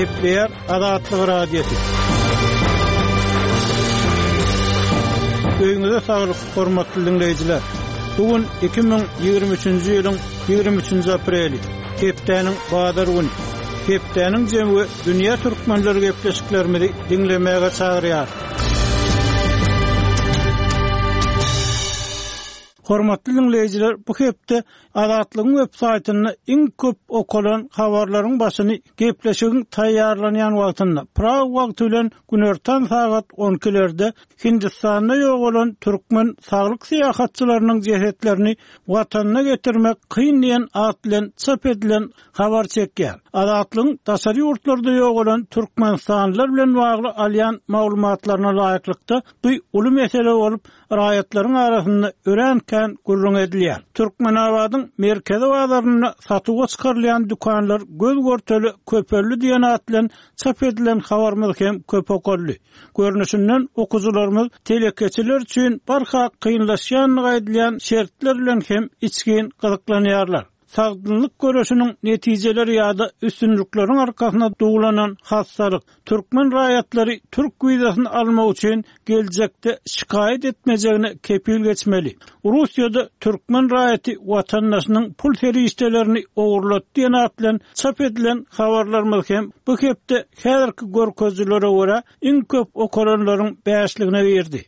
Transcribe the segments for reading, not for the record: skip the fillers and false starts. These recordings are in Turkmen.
Gepler Azatlyk radiosu. Öýüňize saglyk, hormatly dinleýijiler. Bugün 2023-nji ýylyň 23-nji apreli. Hepdeniň badar güni. Hepdeniň jemy dünýä türkmenleri gepleşiklerimizi dinlemäge çagyrýar. Hormatly dinleýijiler, bu hepde Azatlygyň websaýtyny iň köp okulan habarlaryň başyny gepleşigiň taýýarlanýan wagtynda Prag wagty bilen günertan saat 12-lerde Hindistanda ýok bolan türkmen saglyk syýahatçylarynyň jehetlerini watanyna getirmek kyn diýen at bilen çap edilen habar çekýär. Azatlygyň daşary ýurtlarda ýok bolan türkmenstanlylar bilen bagly alýan maglumatlaryna laýyklykda bu uly mesele bolup raýatlaryň arasynda örenken gurrun edilýär. Türkmenabadyň merkezi bazaryna satyga çykarylýan dükanlar göz görteli köpörlü diýen at bilen çap edilen habarymyz hem köp okolly. Görnüşinden okujularymyz telekeçiler üçin barha kynlaşýan gaýdylýan şertler bilen hem içgin gyzyklanýarlar. Sagdynlyk görüşiniň netijeleri ýa-da üstünlükleriň arkasyna dugulanan hassalyk türkmen raýatlary türk wizasyny almak üçin geljekde şikaýet etmejegine kepil geçmeli. Russiýada türkmen raýaty watandaşynyň pul feriştelerini ogurlatdy diýen at bilen çap edilen habarlarymyz hem bu hepde häzirki görkezlere görä iň köp okulanlaryň bäşligine berdi.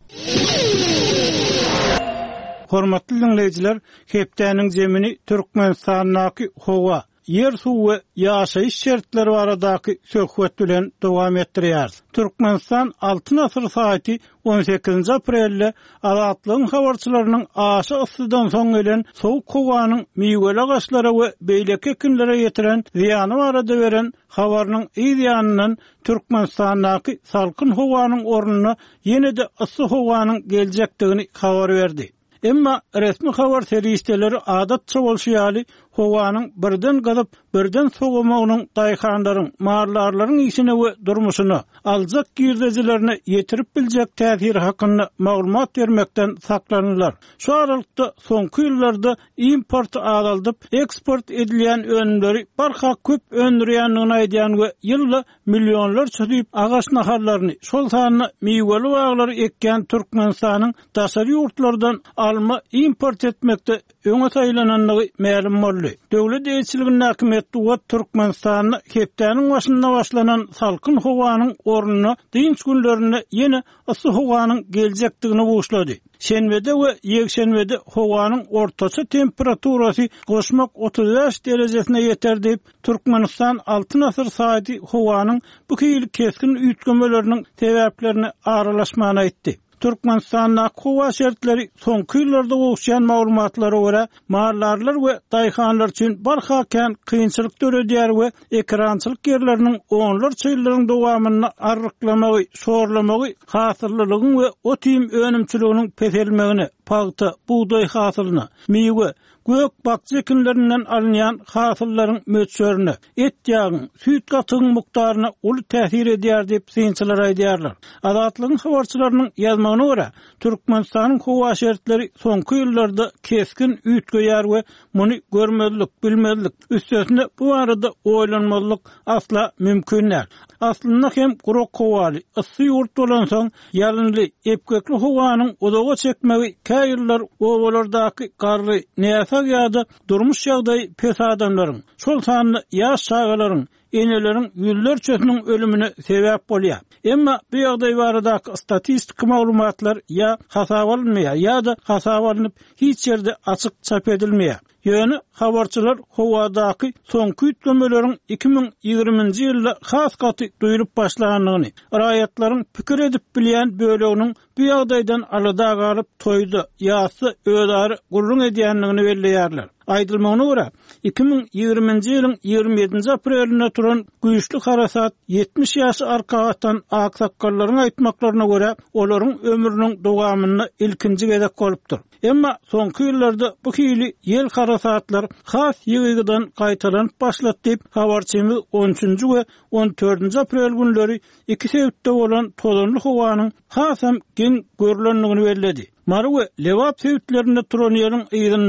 Hormatly dinleýijiler, hepdeniň jemini Türkmenistanyň howa, yer suwy we ýaşaýyş şertleri baradaky söhbet bilen dowam etdirýär. Türkmenistan 6 asr saýty 18 aprelde Azatlygyň habarçylarynyň aşy ıssydan soň gelen sowuk howanyň miýgeli gaçlara we beýleki kinlere ýetiren ziýany barada beren habarynyň ýanyndan Türkmenistanyň salkyn howanyň ornuny ýene-de ıssy howanyň geljekdigini habar berdi. Emma resmi habar serişdeleri adatça bolşýaly howanyň birden galyp birden sowamagynyň daýhanlaryň, marlarlaryň işine we durmuşyny, aljak girdejilerini ýetirip biljek täsiri hakyny maglumat bermekden saklanýarlar. Şu aralykda soňky ýyllarda import azalyp, eksport edilýän önümleri barha köp öndürýändigini aýdýan we ýylda millionlar çydyp agaç naharlaryny, şol sanyny miýgeli baglary ekýän Türkmenistanyň daşary ýurtlardan alma import etmekde öňe taýlananlygy ma'lum boldy. Döwlet eýçiliginiň häkimetli we Türkmenistanyň hepdeniň başynda başlanan salkyn howanyň ornuny dynç günlerini ýene ıssy howanyň geljekdigini boşlady. Şenbede we ýekşenbede howanyň ortaça temperaturasy goşmak 35 derejesine ýeter diýip Türkmenistan 6 asr saýty howanyň bu kiýil keskin üýtgemeleriniň sebäplerini aralaşmagyny aýtdy. Türkmenistanyň howa şertleri soňky ýyllarda bolşan maglumatlary görä marlarlar we daýhanlar üçin barha kynçylyk döredýär we ekrançylyk ýerleriniň onlar çyýlaryň dowamyny arryklamagy, şorlamagy, hasyrlylygyň we o tim önümçiliginiň peselmegini, pagta, buğday hasylyny, miýwe, gök bakçy ekinlerinden alınýan hasyllaryň möçberini, et ýagyň, süýt gatygyň mukdaryna uly täsir edýär diýip synçylar aýdýarlar. Azatlygyň habarçylarynyň ýazmagyna görä, Türkmenistanyň howa şertleri soňky ýyllarda keskin üýtgeýär we muny görmezlik, bilmezlik, üstesinde bu arada oýlanmazlyk asla mümkin näl. Aslynda hem guruk howaly, ıssy ýurt bolan soň ýalynly, epkekli howanyň odaga çekmegi käýiller owalardaky garry, näsag ýa-da durmuş ýagdaý pes adamlaryň, şol sanyny ýaş şagalaryň, eneleriň ýüllerçesiniň ölümine sebäp bolýar. Emma bu ýagdaý baradaky statistik maglumatlar ýa hasap alınmaýar ýa-da hasap alınıp hiç ýerde açyk çap edilmeýär. Ýöne habarçylar howadaky soňky üýtgemeleriň 2020-nji ýylda has gaty duýurup başlanýanyny, raýatlaryň pikir edip bilýän böleginiň bu ýagdaýdan alada galyp toýdy, ýa-da öýdary gurrun edýänligini belleýärler. Aýdylmagyna görä, 2020-nji ýylyň 27-nji apreline turan güýçli harasat 70 ýaşy arkagatdan aksakkallaryň aýtmaklaryna görä olaryň ömrüniň dowamyny ilkinji gezek bolupdyr. Emma soňky ýyllarda bu kiýli ýel harasatlar has ýygydan gaýtalanyp başlady diýip habarçymyz 13-nji we 14-nji aprel günleri iki sebäpde bolan tolanly howanyň hasam gen görülenligini belledi. Marwe lewap sebäplerinde turan ýerin ýygynyň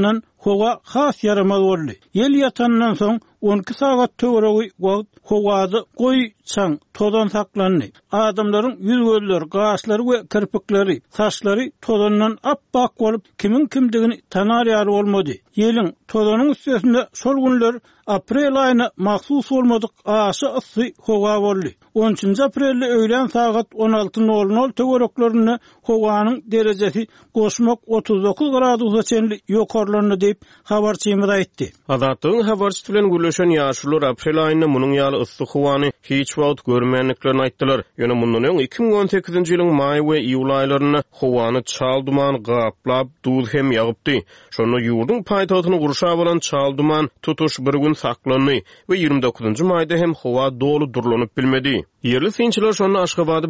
howa has yaramaz boldy. Yel yatandan soň 12 sagat töweregi wagt howady goý çaň tozan saklandy. Adamlaryň ýüzgözleri, gaşlary we kirpikleri, saçlary tozandan appak bolup kimin kimdigini tanar ýary bolmady. Ýeliň tozanyň üstünde şol günler aprel aýyna maksus bolmadyk aşy ysy howa boldy. 13 aprelde öýlen sagat 16:00 töwereklerini howanyň derejesi goşmak 39 gradusga çenli ýokarlandy diýip habarçymyz aýtdy. Adatlyň habarçy bilen gürleşen ýaşular aprel aýyna munyň ýaly ysy howany hiç wagt görmänliklerini aýtdylar. Ýöne mundan öň 2018-nji ýylyň maý we iýul aýlaryna howany çal duman gaplap duz hem ýagypdy. Şonu ýurdun paýtagyny gurşap bolan çal duman tutuş bir gün saklandy we 29-njy maýda hem howa dolu durlanyp bilmedi. Yerli synçylar şonu Aşgabatda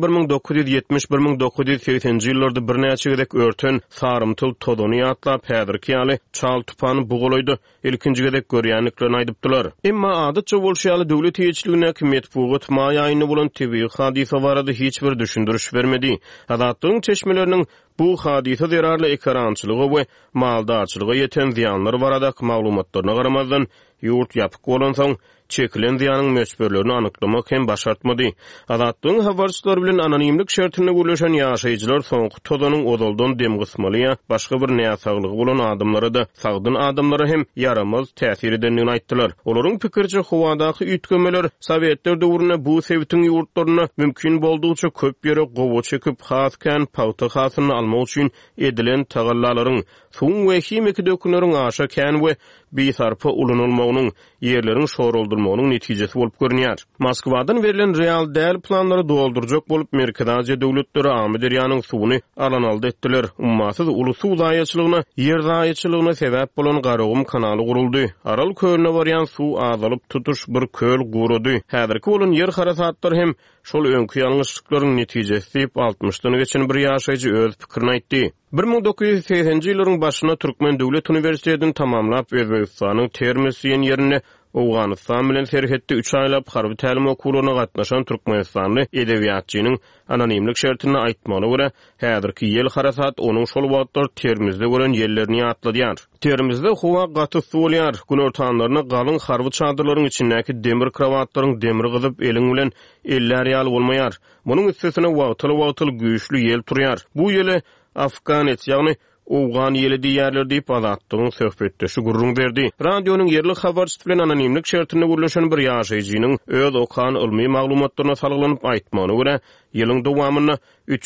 1970-1980-nji ýyllarda bir näçe gedek örten sarymtyl todony ýatlap häzirki ýaly çal tupany bugulaydy. Ilkinji gedek görýänliklerini aýdypdylar. Emma adatça bolşaly döwlet ýeçiligine medpugat maý aýyny bolan tebii hadisa barada hiç bir düşündürüş bermedi. Adatlyň çeşmeleriniň bu hadisa zerarly ekrançylygy we maldarçylyga ýeten ziýanlary barada maglumatlaryna garamazdan ýurt ýapyk bolan soň çekilen ziýanyň möçberlerini anyklamak hem başartmady. Adatlyň habarçylar bilen anonimlik şertine gürleşen ýaşaýjylar soňky tozanyň odoldan dem gysmaly başga bir näsaglygy bolan adamlara da sagdyn adamlara hem yaramaz täsir edenligini aýtdylar. Olaryň pikirçe howadaky üýtgemeler Sowetler döwrüne bu sewitiň ýurtlaryna mümkin boldugyça köp ýere gowa çekip haskan pawta hasyny almak üçin edilen tagallalaryň suň we himiki dökünleriň aşa kän we bisarpa ulanylmagynyň ýerleriň şoruldurmagynyň netijesi bolup görünýär. Moskwadan berilen real däl planlary doldurjak bolup Merkezi Aziýa döwletleri Amy derýanyň suwuny alanaldy etdiler. Ummatsız ulusy daýaçylygyna, ýer daýaçylygyna sebäp bolan Garagum kanaly guruldy. Aral kölüne barýan suw azalyp tutuş bir köl gurudy. Häzirki bolan ýer harasatlary hem şol öňkü ýalňyşlyklaryň netijesi diýip 60-dan geçen bir ýaşaýjy öz pikirini aýtdy. 1980-nji ýylyň başyna Türkmen Döwlet Uniwersitetini tamamlap Özbegistanyň Termes ýerine Awganystan bilen serhetde 3 aýlap harby tälim okuwlaryna gatnaşan Türkmenistanly edebiýatçynyň anonimlik şertine aýtmagyna görä, häzirki ýel harasat onuň şol wagtlar Termizde gören ýerlerini ýatladýar. Termizde howa gaty bolýar, gün ortanlaryna galyň harby çadyrlaryň içindäki demir krawatlaryň demir gyzyp eliň bilen eller ýaly bolmaýar. Munyň üstesine wagtyl güýçli ýel turýar. Bu ýele Afganet, ýagny Owgan ýeli diýerler diýip adatlyň söhbetdeşi gurrun berdi. Radionyň yerli habarçysy bilen anonimlik şertine gürleşen bir ýaşaýjynyň öz okan ilmi maglumatlaryna salgylanyp aýtmagyna görä, ýylyň dowamyna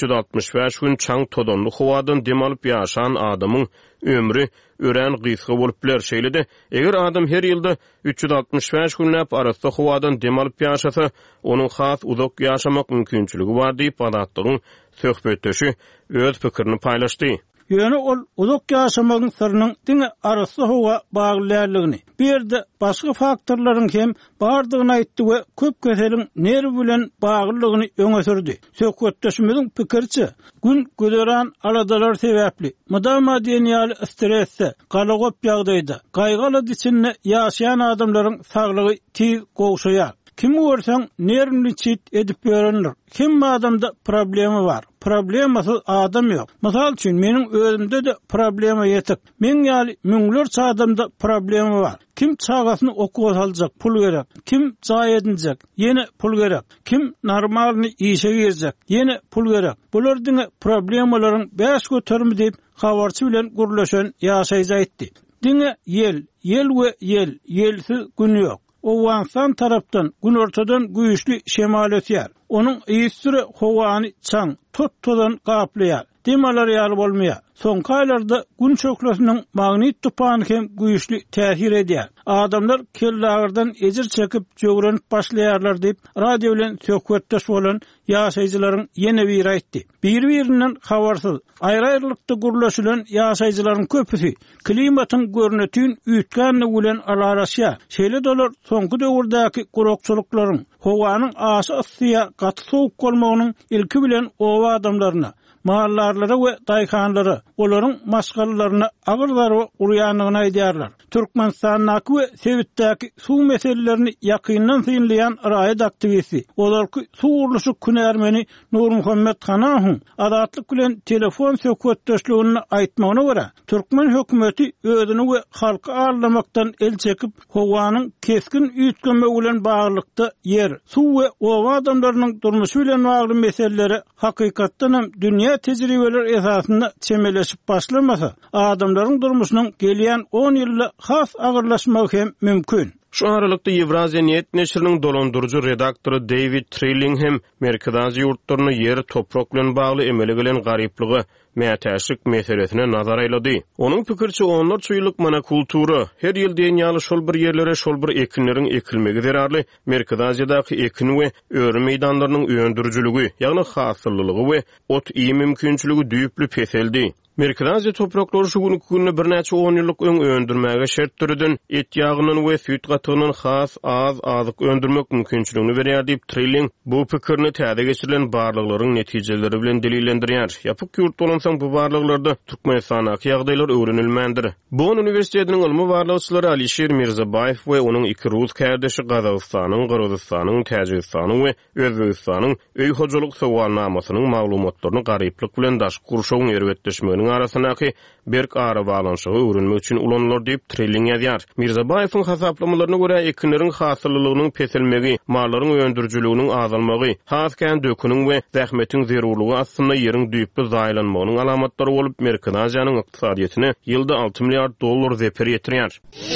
365 gün çaň todonly howadan dem alyp ýaşan adamyň ömrü ören gysga bolup biler. Şeýlede eger adam her ýylda 365 günläp arasda howadan dem alyp ýaşasa, onuň has uzak ýaşamak mümkinçiligi bar diýip adatlyň söhbetdeşi öz pikirini paýlaşdy. Ýöne ol uzak ýaşamagyň syrynyň diňe arasy howa baglanýarlygyny, bir-de başga faktorlaryň hem bardygyny aýtdy we köp keseliň nerw bilen baglylygyny öňe sürdi. Söhbetdeşimiziň pikirçe, gün göderan aladalar sebäpli mudama diýýäl stresse, galagop ýagdaýda gaýgaly içinde ýaşaýan adamlaryň saglygy tiz gowşaýar. Kim görseň nerwni çit edip berenler. Kim adamda problemi var. Problemasy adam ýok. Mysal üçin meniň özümde de problema ýetik. Men ýaly müňlerçe adamda problemi var. Kim çagasyny okuwa saljak, pul gerek. Kim jaý edinjek, ýene pul gerek. Kim normalny işe girecek, ýene pul gerek. Bular diňe problemalaryň bäş götermi diýip habarçy bilen gurleşen ýaşaýjy aýtdy. Diňe ýel we ýelsiz gün ýok. Owganstan tarapdan gün ortadan güýçli şemal ötýär. Onuň ýysyry howany çaň tutdan gaplaýar. Demalar ýaly bolmaýar. Soňky aýlarda gün çökleşiniň magnit tupany hem güýçli täsir edýär. Adamlar kellagyrdan ejir çekip jogranıp başlaýarlar diýip radio bilen söhbetdeş bolan ýaşaýjylaryň ýene bir aýtdy. Bir-birinden habarsyz, aýry-aýrylykda gurlaşylan ýaşaýjylaryň köpüsi klimatyň görnetini üýtgänle bilen alaraşýar. Şeýle dolar soňky döwürdäki gurokçylyklaryň howanyň aşy yssyga gaty sowuk bolmagynyň ilki bilen owa adamlaryna mahallarlara we daýkanlara, olaryň maşgallaryna agyrlar we urýanyny aýdýarlar. Türkmenistanyň we Sebitdäki suw meselelerini ýakyndan synlayan raýat aktivisti, olarky suw uruluşy Künärmeni Nur Muhammed Hanahuň adatlyk bilen telefon söhbetdeşligini aýtmagyna görä, Türkmen hökümeti özüni we halky ağırlamaktan el çekip howanyň keskin üýtgeme bilen baglykda yer, suw we owa adamlarynyň durmuşy bilen bagly meselelere hakykatdan hem dünýä tejribeleri esasynda çemeleşip başlamasa, adamlaryň durmuşynyň gelýän 10 ýylda has agyrlaşmagy hem mümkin. Şu aralykda Ewrazia Net neşriniň dolandyrjy redaktory David Trillingham Merkezi ýurtlaryny yer toprak bilen bagly emele gelen garyplygy mätäşik meselesine nazar aýlady. Onuň pikirçe onlarça ýyllyk monokultura her ýyl dünýäli şol bir ýerlere şol bir ekinleriň ekilmegi zerarly Merkeziýadaky ekin we öwrü meýdanlarynyň öndürjüligi, ýagny hasyllygy we ot iýim mümkinçiligi düýüpli peseldi. Merkeziýa topraklary şu günü birnäçe 10 ýyllyk öň öndürmäge şert türüden et ýagynyň we süýt gatygynyň has azyk öndürmek mümkinçiligini berýär diýip Trilling bu pikirini täze geçirilen barlyklaryň netijeleri bilen delillendirýär. Ýapyk ýurt bolansaň bu barlyklarda Türkmenistanaky ýagdaýlar öwrenilmändir. Bonn Uniwersitetining ilmi barlykçylary Alisher Mirzabayev we onuň iki rus kardeşi Gazagystanyň, Gyrgyzstanyň, Täjikistanyň we Özbegistanyň öý hojalyk sowalnamasynyň maglumatlaryny garyplyk bilen daş gurşagyň erwetdeşmeginiň arasynaky berk ara balanşygy öwrenmek üçin ulanlar diýip Trilling ýazýar. Mirzabayewiň hasaplamalarına görä ekinleriň hasyllygynyň peselmegi, mallaryň öndürjüliginiň azalmagy, hasken döküniň we zähmetiň zerurlugy aslynda ýeriň düýüpli zaýlanmagynyň alamatlary bolup Merkeziýanyň ykdysadyýatyna ýylda $6 milyard zeper ýetirýär.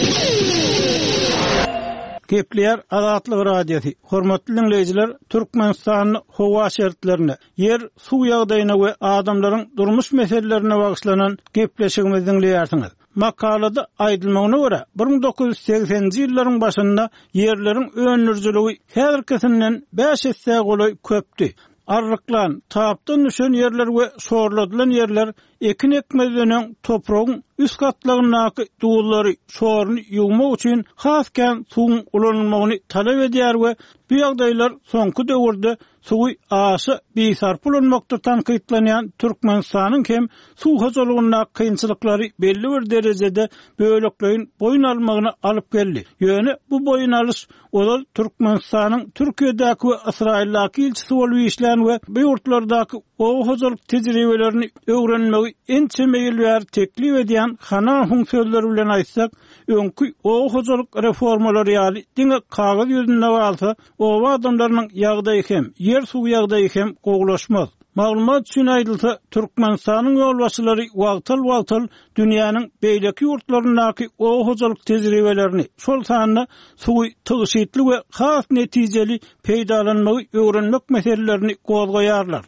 Kepler Adatlyk radiosi. Hormatly dinleyijiler, Türkmenistanyň howa şertlerini, yer, suw ýagdaýyna we adamlaryň durmuş meselelerine bagyshlanan gepleşigimizi dinleýärsiňiz. Makalada aýdylmagyna görä, 1980-nji ýyllaryň başynda yerleriň öňürjüligi häzirkisinden 5 hisse golay köpdi. Arryklan, tapdan düşen yerler we şorladylan yerler ekin ekmezlenen topragyň üst gatlarynaky duwullary şoruny ýuwmak üçin hasken suwun ulanmagyny talap edýär we bu ýagdaýlar soňky döwürde suwy aşy beýsarp bolanmakda tanqidlanýan Türkmenistanyň hem suw hojalygyna kynçylyklary belli bir derejede böлекlerin boyun almagyna alyp geldi. Ýöne bu boyun alyş olar Türkmenistanyň Türkiýedäki we Israildaky ilçisi bolup işlän we bu ýurtlardaky o hojalyk tejribelerini öwrenmegi ençe meýil teklip edýän Hanahuň sözleri bilen aýtsak, öňkü o hojalyk reformalary ýaly diňe kagaz ýüzünde bolsa, o adamlaryň ýagdaýy hem yer suw ýagdaýy hem goglaşmaz. Maglumat üçin aýdylsa, Türkmenistanyň ýolbaşçylary wagtal dünýäniň beýleki ýurtlarynaky o hojalyk tejribelerini, şol sanyna suwy tygyşytly we has netijeli peýdalanmagy öwrenmek meselelerini gozgaýarlar.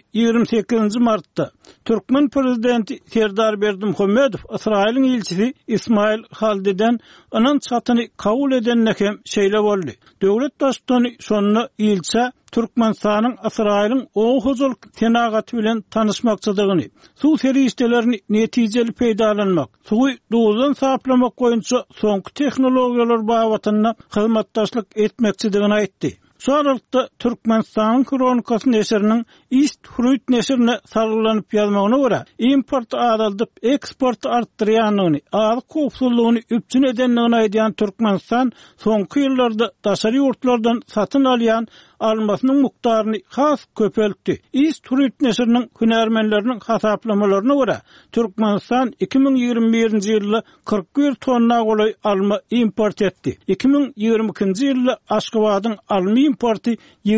28 Mart'ta Türkmen prezidenti Serdar Berdimuhammedow İsrail'in ilçisi İsmail Haldi'den anın çatyny kabul edennekem şeýle boldy. Döwlet başçyny şonuna ilçe Türkmenistanyň İsrail'in o hojalyk tenagaty bilen tanışmakçydygyny, suw serişdelerini netijeli peýdalanmak, suwy dowuzdan saplamak boýunça soňky tehnologiýalar babatyna hyzmatdaşlyk etmekçidigini aýtdy. Şu aralıkta Türkmenistanyň kronikasy neşriniň East Fruit neşrine sargylanyp ýazmagyna görä, import azaldyp eksport artdyrýanyny, azyk kopsullygyny üpçün edenligini aýdýan Türkmenistan soňky ýyllarda daşary ýurtlardan satyn alýan almasynyň mukdaryny has köpeltdi. East Fruit neşriniň hünärmenleriniň hasaplamalarına görä, Türkmenistan 2021-nji ýylda 41 tonna golay alma import etdi. 2022-nji ýylda Aşgabatyň alma importy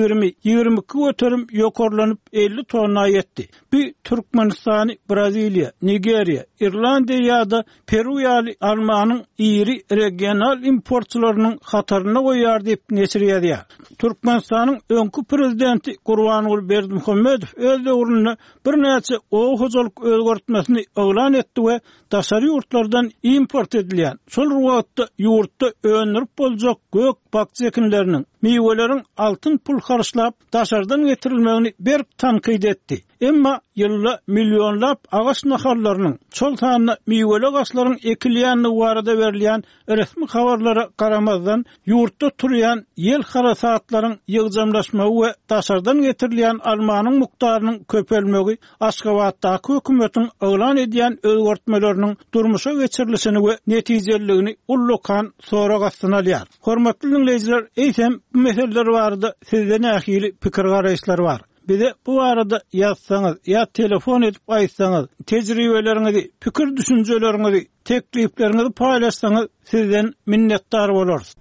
20-22 öterim ýokarlanyp 50 tonna ýetdi. Bu Türkmenistany, Braziliýa, Nigeriýa, Irlandiýa ýa-da Peru ýaly almanyň iri regional importçylarynyň hataryna goýar diýip neşriyedýär. Türkmenistanyň öňkü prezidenti Gurbanuly Berdimuhammedow öz döwründe birnäçe o hojalyk özgertmesini elan etdi we daşary ýurtlardan import edilýän şol wagtda ýurtda öňürüp boljak gök bakçı ekinlerinin meyvelerin altın pul karışlap daşardan getirilmegini bir tankid etdi. Emma yılla milyonlap ağaç naharlarının çoltanına meyveli ağaçların ekilýänligi barada berilýän resmi habarlara qaramazdan yurtda turýan yel harasatlaryň ýygjamlaşmagy we daşardan getirilýän almanyň mukdarynyň köpelmegi Aşgabatdaky hökümetiň elan edýän özgertmelerini durmuşa geçirilişini we netijeligini ullukan sorak astyna alýar. Hormatly dinleýijiler, eýsem bu meseleler barada sizden ähili pikir garaýşlar bar. Bize bu arada yazsanız ya telefon edip aytsanız, tecrübelerinizi, fikir düşüncelerinizi, tekliflerinizi paylaşsanız sizden minnettar oluruz.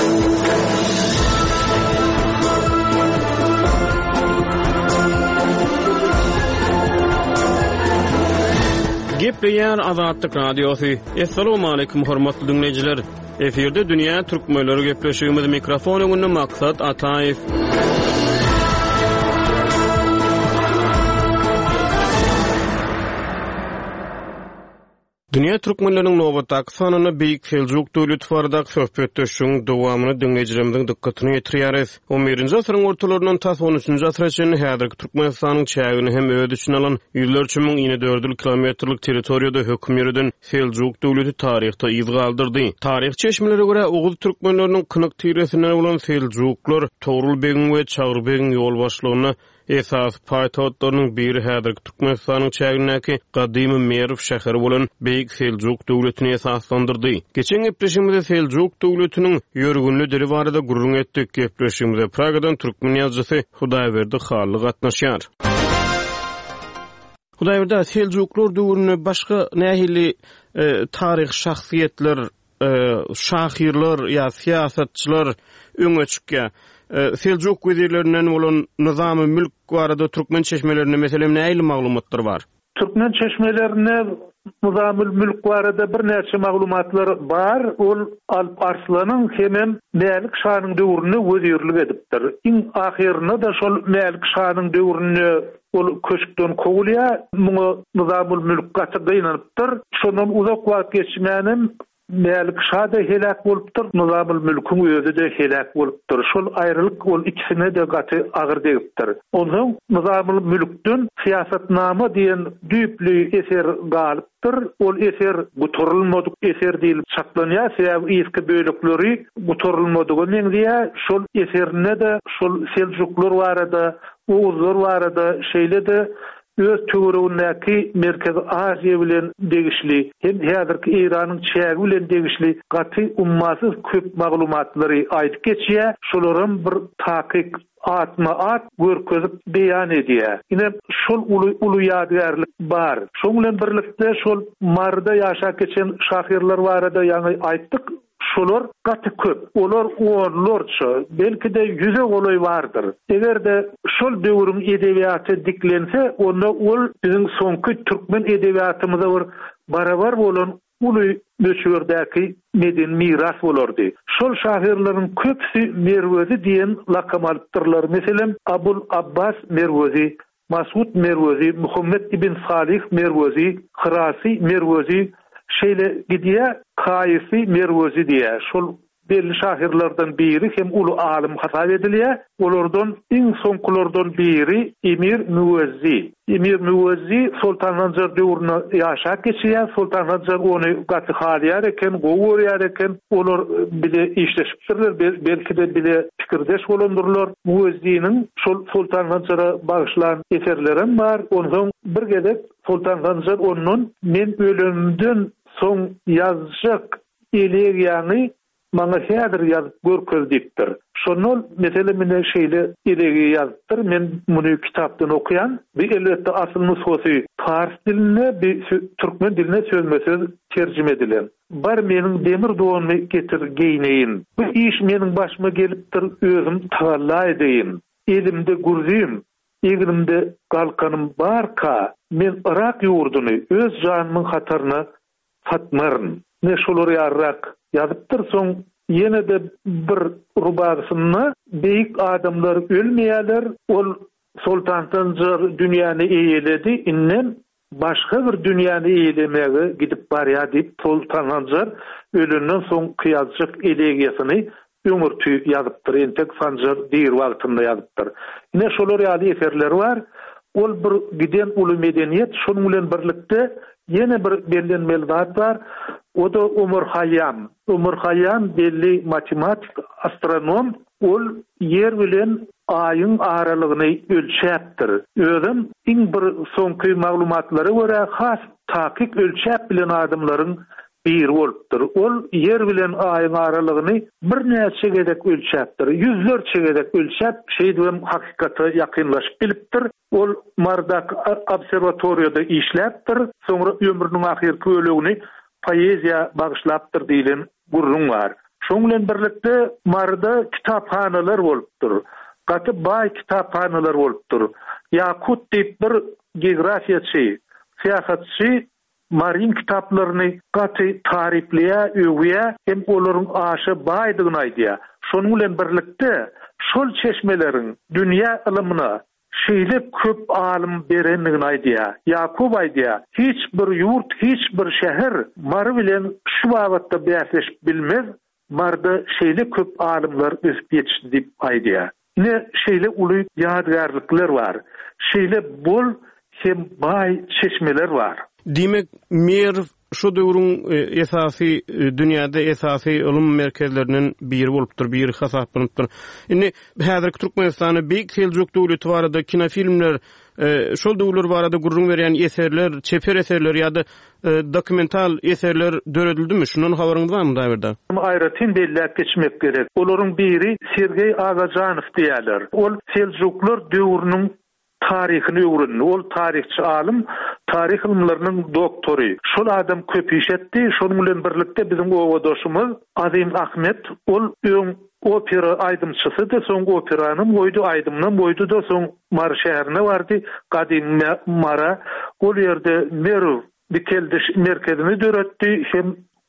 Gepleýär Azatlyk Radiosu. Assalamu alaykum hormatly dinleýijiler. Eferde dünýä türkmenleri gepleşigimiz mikrofon öňünde maksat Ataýew. Dünya türkmenlerinin nowatak sanyny Beýik Seljuk döwleti barada söhbetdeşiň dowamyny dinleýijilerimiziň dikkatini ýetirýäris. 11-nji asyryň ortalaryndan ta 13-nji asyrgacha häzirki Türkmenistanyň çägini hem öz üçin alan 104 kilometrlik territoriýada hökm ýürüden Seljuk döwleti taryhda iz galdyrdy. Taryh çeşmelere görä Oğuz türkmenleriniň kynyk tiresinden bolan Seljuklar Togrulbegiň we Çagırbegiň ýol başlygyny esas paýtagtlarynyň biri häzirki Türkmenistanyň çägindäki gadymy Merv şäheri bolan Beýik Seljuk döwletini esaslandyrdy. Geçen gepleşigimizde Seljuk döwletiniň ýörgünli dili barada gurrun etdik. Gepleşigimizde Pragadan türkmen ýazgysy Hudaýberdi Xally gatnaşýar. Hudaýberdi, Seljuklar döwrüne başga nähili taryh şahsiýetler, şahyrlar ýa siýasatçylar öňe çykýar. Seljuk wezirlerinden bolan Nizamy Mülk barada türkmen çeşmelerine meselem näýli maglumatlar bar? Türkmen çeşmelerine Nizamy Mülk barada bir näçe maglumatlar bar. Ol Alp Arslanyň hemem Mälik Şanyň döwrüne wezirlik edipdir. Iň ahyrynda da şol Mälik Şanyň döwrüne ol köşkden kowulýar. Muňa Nizamy Mülk gatygynypdyr. Şondan uzak wagt geçmänem Mälik Şah da helak bolupdyr, Nizamy Mülküň özü de helak bolupdyr. Şol aýrylyk ol ikisine de gaty agyr degipdir. Onuň Nizamy Mülkden siýasatnama diýen düýpli eser galypdyr. Ol eser guturulmadyk eser diýilip çaklanýar. Sebäbi eski bölükleri guturulmadygy meňdiýär. Şol eserine de şol Seljuklar barada, Oğuzlar barada şeýle de öz töweründäki Merkezi Aziýa bilen degişli, hem häzirki Iranyň çägi bilen degişli gaty ummasyz köp maglumatlary aýdyp geçýär. Şolaryň bir takyk atma-at görkezip beýan edýär. Ine şol uly ýadygärlik bar. Şol bilen birlikde şol marda ýaşap geçen şahyrlar barada ýa-ni aýtdyk. Şolar gaty köp. Olar onlarça, belki de 100 olay vardır. Egerde şol döwrüň edebiýaty diklense, onda ol biziň soňky türkmen edebiýatymyza bir barabar bolan uly nöçürdäki meden miras bolardy. Şol şahyrlaryň köpsi Merwezi diýen lakam alypdyrlar. Meselem Abul Abbas Merwezi, Masud Merwezi, Muhammed ibn Salih Merwezi, Khirasi Merwezi, şeýle gidýär, Kaýsy Merwezi diýär. Şol belli şahyrlardan biri hem uly alim hasap edilýär. Olardan iň soňkulardan biri Emir Müwezzi. Emir Müwezzi Sultan Hanjar döwrüne ýaşap geçýär. Sultan Hanjar ony gaty halýar eken, gowurýar eken. Olar bile işleşipdirler, belki de bile pikirdeş bolandyrlar. Müwezzi'niň şol Sultan Hanjara bagyşlan eserlerim bar. Onuň bir gedek Sultan Hanjar onuň men ölemden soň ýazjak elegiýany maňa häzir ýazyp görkezdiripdir. Şonol meselemine şeýle elegi ýazypdyr. Men muny kitapdan okyan. Bir elbetde asyl nusxasy fars diline, bir türkmen diline sözmesiz terjime edilen. Bar meniň demir dowamy getir geyneýin. Bu iş meniň başyma gelipdir, özüm tawalla edeýin. Elimde gurzym, egirimde galkanym barka, men Irak ýurduny öz janymyň hataryna satmaryn. Ne şolary ýarrak ýazypdyr. Soň ýene de bir rubasyny beýik adamlar ölmeýärler. Ol Sultan Hanjar dünýäni eýeledi, innen başga bir dünýäni eýlemege gidip barýar diýip Sultan Hanjar ölünden soň kıyazcık elegiýasyny ömürtü ýazypdyr. Entek Sanjar diýir wagtynda ýazypdyr. Ine şolar ýaly eserler bar. Ol bir giden uly medeniýet, şonuň bilen birlikde ýene bir bellenmeli zat bar. O da Ömer Hayyam. Ömer Hayyam belli matematik, astronom. Ol yer bilen aýyň aralygyny ölçäpdir. Özüm iň bir soňky maglumatlary görä has takik ölçäp bilen adamlaryň bir bolupdyr. Ol yer bilen aýyň aralygyny bir näçe gedek ölçäpdir. Yüzlerçe gedek ölçäp şeýdem hakykata ýakynlaşyp bilipdir. Ol Mardak observatoriýada işläpdir. Soňra ömrüniň ahirki bölegini poeziýa bagyşlapdyr diýilen gurrun bar. Şoň bilen birlikde Marda kitapxanalar bolupdyr. Gaty bay kitapxanalar bolupdyr. Yakut diýip bir geografiýaçy, syýasatçy Marin kitaplarını gaty tarifleýä, öwýä, hem olaryň aşy baýdygyny aýdýar. Şonuň bilen birlikde şol çeşmeleriň dünýä ilmine şeýle köp alim berenligini aýdýar. Yakub aýdýar, hiç bir ýurt, hiç bir şäher Mary bilen şu wagtda bäsleşip bilmez. Marda şeýle köp alimler ösüp ýetişdi diýip aýdýar. Ne şeýle uly ýadgarlyklar bar. Şeýle bol hem baý çeşmeler bar. Dimek mer şu döwrüň esasy dünýäde esasy ilim merkezleriniň biri bolupdyr, biri hasaplanypdyr. Indi häzirki Türkmenistany beýik Seljuk döwleti barada kinofilmler, şol döwler barada gurrun berýän eserler, çeper eserler ýa-da dokumental eserler döredildimi? Şunun habaryňyz barmy daýerda? Aýratyn belläp geçmek gerek. Olaryň biri Sergey Agajanow diýerler. Ol Seljuklar döwrüniň tarihini öwrendi. Ol tarihçi alim, tarih ilimleriniň doktory. Şol adam köp iş etdi. Şonuň bilen birlikde bizim owadoşumyz Azim Ahmet, ol öň opera aýdymçysydy. Soň operanyň boýdu aýdymdan boýdu da soň Mar şäherine bardy. Gadim Mara ol ýerde Merov dikeldiş merkezini döretdi. Hem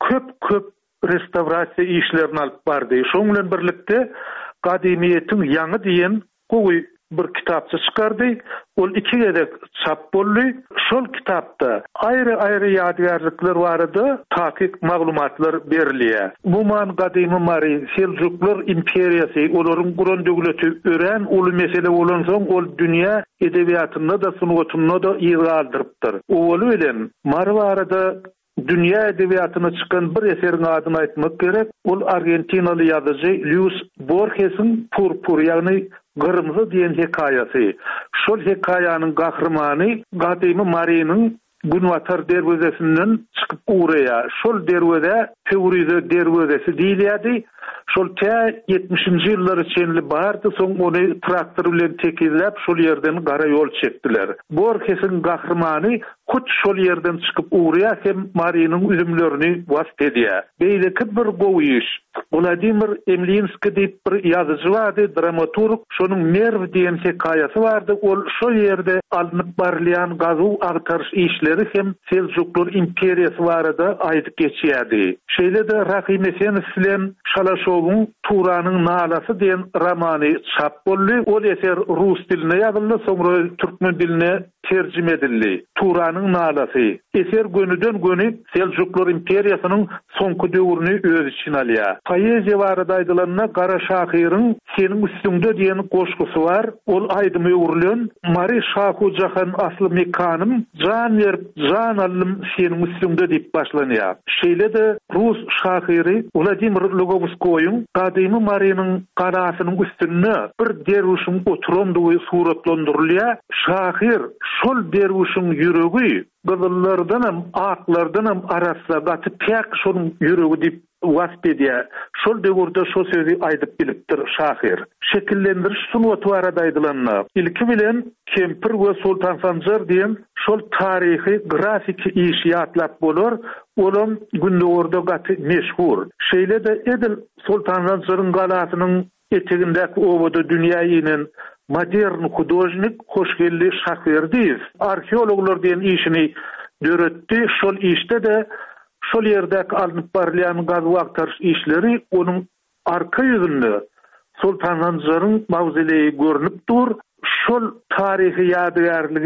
köp restaurasiýa işlerini alyp bardy. Şoň bilen birlikde gadimiýetiň ýangy diýen gowy bir kitapçı çıkardı. Ol 2 gedek çap boldy. Şol kitapda aýry ýadgarlyklar bardy, takik maglumatlar berilýär. Bu man gadymy Mary Seljuklar imperiýasy, olaryň guran döwleti ören uly mesele bolan soň ol dünýä edebiýatynda da sungatynda da ýygy aldyrypdyr. Ol bilen Mary barada dünýä edebiýatyna çykan bir eserin adyny aýtmak gerek. Ol Argentinaly ýazyjy Luis Borges'iň Purpur ýagny Gırmızı diýen hekaýasy. Şol hekaýanyň gahrymany gadymy Marynyň Günwatar derwezesinden çykyp uğraya. Şol derwede Teorize derwezesi diýilýärdi. Şol 70-nji ýyllar içinde bardy, soň ony traktor bilen tekizläp şol ýerden gara ýol çekdiler. Borges'iň gahrymany kut şol ýerden çykyp uğraya hem Marynyň üzümlerini wasp edýär. Beýleki bir gowy iş. Vladimir Emlinski diýip bir ýazyjy bardy, dramaturg. Şonuň Nerv diýen hekaýasy bardy. Ol şol ýerde alınıp barlayan gazu agtarış işleri hem Seljuklar imperiýasy barada aýdyp geçýärdi. Şeýle de Rahim Esenew bilen Şalaşowyň Turanyň nalasy diýen romany çap boldy. Ol eser rus diline ýazyldy, soňra türkmen diline terjime edildi. Turanyň nalasy. Eser gönüden göni Seljuklar imperiýasynyň soňky döwrüni öz içine alýar. Poeziýa barada aýdylanyna Gara Şahyryň Seniň üstüňde diýen goşgusy bar. Ol aýdymy öwrülen Mary Şahu jahan asly mekanym jan berip jan alym seniň üstüňde diýip başlanýar. Şeýle de Rus şahyry Vladimir Logovskoýyň gadymy Marynyň garasynyň üstünde bir derwişiň oturandygy suratlandyrylýar. Şahyr şol derwişiň ýüregi gyzyllardanam aklardanam arasynda gaty pek şonuň ýüregi diýip wasp edýär. Şol döwürde şol sözi aýdyp bilipdir Şahyr. Şekillendiriş sunwaty barada aýdylanyna ilki bilen Kempir we Sultan Sanjar diýen şol taryhy grafik iş ýatlap bolar. Olam gündörde gaty meşhur. Şeýle de Edil Sultan Sanjaryň galasynyň etegindäki owada dünýä ýenen modern hudojnik Hoşgelli Şahverdiýew arheologlar diýen işini döretdi. Şol işte de şol ýerdäki alınıp barlayan gazy agtarış işleri onuň arka ýüzünde Sultan Sanjaryň mawzileyi görünüp dur. Şol taryhy ýadgarlygy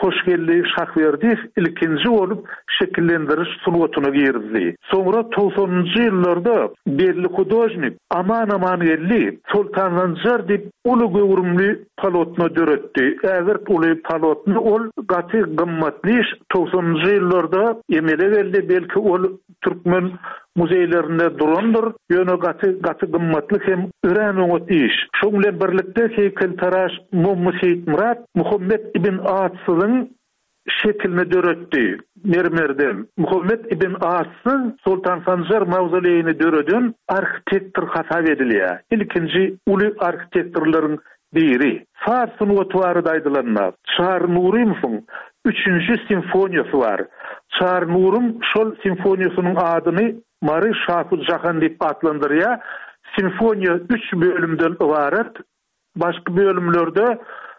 hoşgelli Şahverdiyev ilkinji olup şekillendiriş sunwatuna girdi. Sonra 90-njy ýyllarda belli hudojnik aman gelli Sultan Zanjar dip uly göwrümli palotna döretdi. Äger uly palotny ol gaty gymmatly 90-njy ýyllarda emele geldi, belki ol Türkmen muzeýlerinde durandyr. Ýöne gaty gymmatly hem öräňe iş. Şoň bilen birlikde heykeltaraş Muhammed Murat Muhammed ibn Assyň şekilini döretdi. Mermerden. Muhammed ibn Asy Sultan Sanjar mavzoleyini döredin arxitektor hasap edilýär. İlkinji uly arxitektorlaryň biri. Fars sunwatwary daýdylanlar. Çar Nurimsoň 3-nji simfoniýasy bar. Çar Nurim şol simfoniýasynyň adyny Mary Şahujahan diýip atlandyrýar. Simfoniýa 3 bölümden ibaret. Başka bölümlerde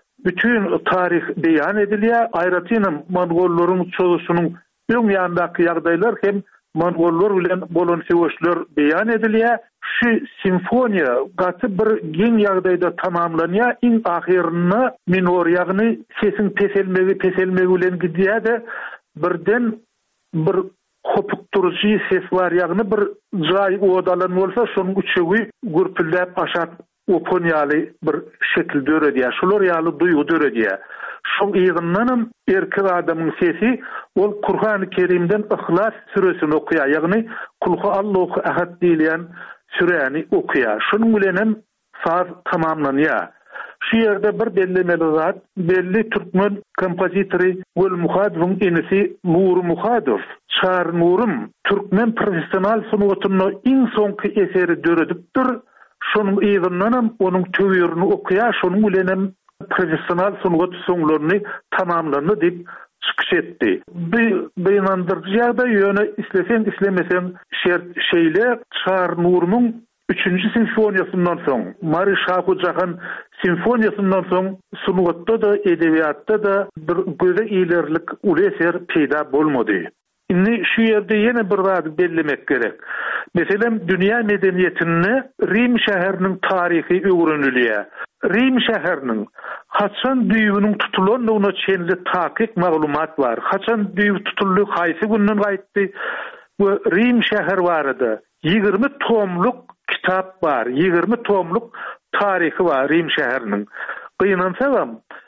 bütün tarih beyan edilýär. Aýratynam Mongollaryň çögüşiniň öň ýandaky ýagdaýlar hem Mongollar bilen bolan söwüşler beyan edilýär. Şu simfoniýa gaty bir giň ýagdaýda tamamlanýar. Iň ahyrynda minor ýagny sesin peselmegi bilen gidýär-de birden bir kopuk durjy ses bar ýagny bir jaý odalan bolsa şonuň üçegi gürpüldäp aşat oponiýaly bir şekil döredýär. Şolar ýaly duýgu döredýär. Şoň ýygyndanam erkek adamyň sesi ol Kur'an-ı Kerimden İhlas süresini okuýar. Ýagny Kulhu Allahu Ahad diýilen süreni okuýar. Şonuň bilenem saz tamamlanýar. Şu ýerde bir bellemeli zat, belli Türkmen kompozitory Gül Muhadowyň enisi Nur Muhadow. Çar Nurum Türkmen professional sunwatyny iň soňky eseri döredipdir. Şonuň ýygyndanam onuň töwerini okuýar. Şonuň bilenem professional sunwat soňlaryny tamamlandy diýip çykyş etdi. Beýnandyrjyda ýöne islemesen şeýle Çar Nurumyň 3-nji simfoniýasyndan soň, Mary Şahujahan simfoniýasyndan soň sunwatda da, edebiýatda da bir göze ilerlik uly eser peýda bolmady. Indi şu ýerde ýene bir zat bellemek gerek. Meselem dünýä medeniýetini Rim şäheriniň taryhy öwrenilýär. Rim şäheriniň haçan düýbüniň tutulandygyna çenli takyk maglumat bar. Haçan düýb tutuldy, haýsy günden gaýtdy we Rim şäher barada 20 tomluk kitap bar, 20 tomluk taryhy bar Rim şäheriniň. Gynansaňam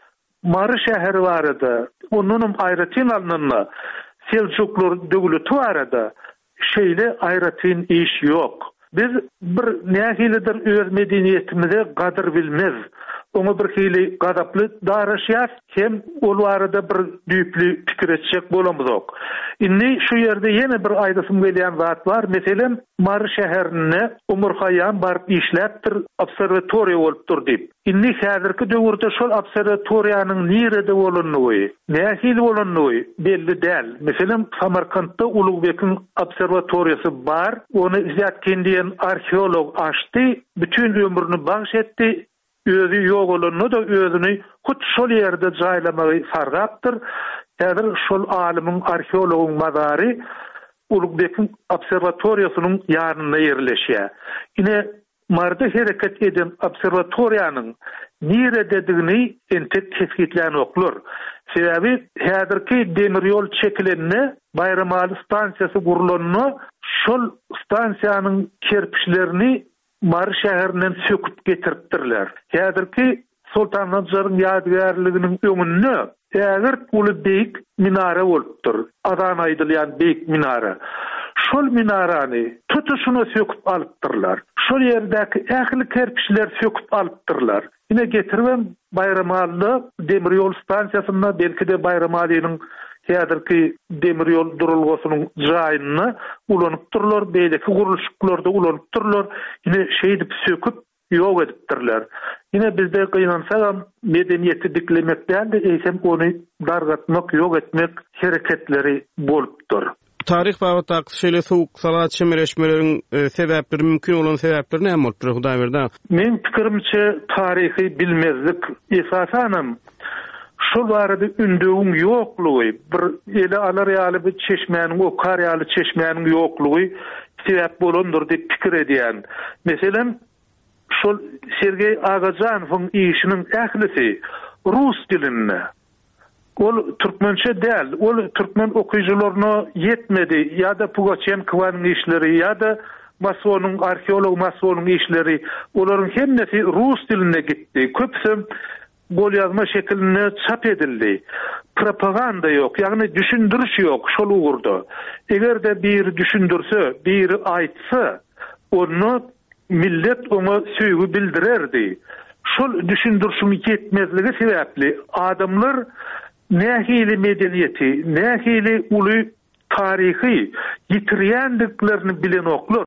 Mary şäheri barada, onuň aýratyn alnanma Selçuklar döwleti barada şeýle aýratyn iş ýok. Biz bir nähilidir öz medeniýetimize gadyr bilmez. Onu bir hili gadaply daraşýar, hem ol barada bir düýpli pikir etjek bolamyzok. Indi şu ýerde ýene bir aýdasym gelýän zat bar. Meselem Mary şäherine Umar Haýam baryp işläpdir, observatoriýa bolupdyr diýip. Indi häzirki döwürde şol observatoriýanyň nirede bolanyny, nähili bolanyny belli däl. Meselem Samarkandda Ulugbekiň observatoriýasy bar. Ony Zyatkin diýen arheolog açdy, bütün ömrüni bagş etdi. Özü ýok bolanyny da özüni hut şol ýerde jaýlamagy sargapdyr. Häzir şol alymyň arheologyň mazary Ulugbekiň observatoriýasynyň ýanyna ýerleşýär. Ine marda hereket eden observatoriýanyň nirededigini entek tespitleýän oklar. Sebebi häzirki demir ýol çekilenine Bayramaly stansiýasy gurulanyny şol stansiýanyň kerpiçlerini Mary şäherinden söküp getiripdirler. Häzirki Sultan Zanjaryň ýadygärliginiň öňünde äger uly beýik minara bolupdyr. Adan aýdylýan beýik minara. Şol minarany tutuşuna söküp alypdyrlar. Şol ýerdäki ähli kerpiçler söküp alypdyrlar. Ine getiribem Bayramaly demir ýol stansiýasyna, belki de Bayramalynyň häzirki demir ýol durulgasynyň jaýyna ulanypdyrlar, beýleki guruluşlarda ulanypdyrlar. Ine şeýdip söküp ýok edipdirler. Ine bizde gynansaňam medeniýeti diklemekden de eýsem ony dargatmak, ýok etmek hereketleri bolupdyr. Tarih bagatda şeýle sowuk salat şemereşmeleriň sebäpleri mümkin bolan sebäpleri näme bolupdyr Hudaý berdi? Men pikirimçe tarihi bilmezlik esasanam şol barada ündüğün ýoklugy, bir ele alar ýaly bir çeşmäniň, okar ýaly çeşmäniň ýoklugy sebäp bolandyr diýip pikir edýän. Meselem şol Sergey Agajanowyň işiniň ählisi rus dilinde ol türkmençe däl, ol türkmen okuyucularına yetmedi ya da Pugaçenkowyň işleri ya da Masonyň arheolog Masonyň işleri olaryň hemmesi rus diline gitdi. Köpsem golýazma şekilinde çap edildi. Propaganda yok, yani düşündürüş yok şol uğurda. Eger de bir düşündürse, bir aýtsa, onu millet ona söýgü bildirerdi. Şol düşündürşüň yetmezligi sebäpli adamlar nähili medeniyeti, nähili uly tarihi yitirýändiklerini bilen oklar.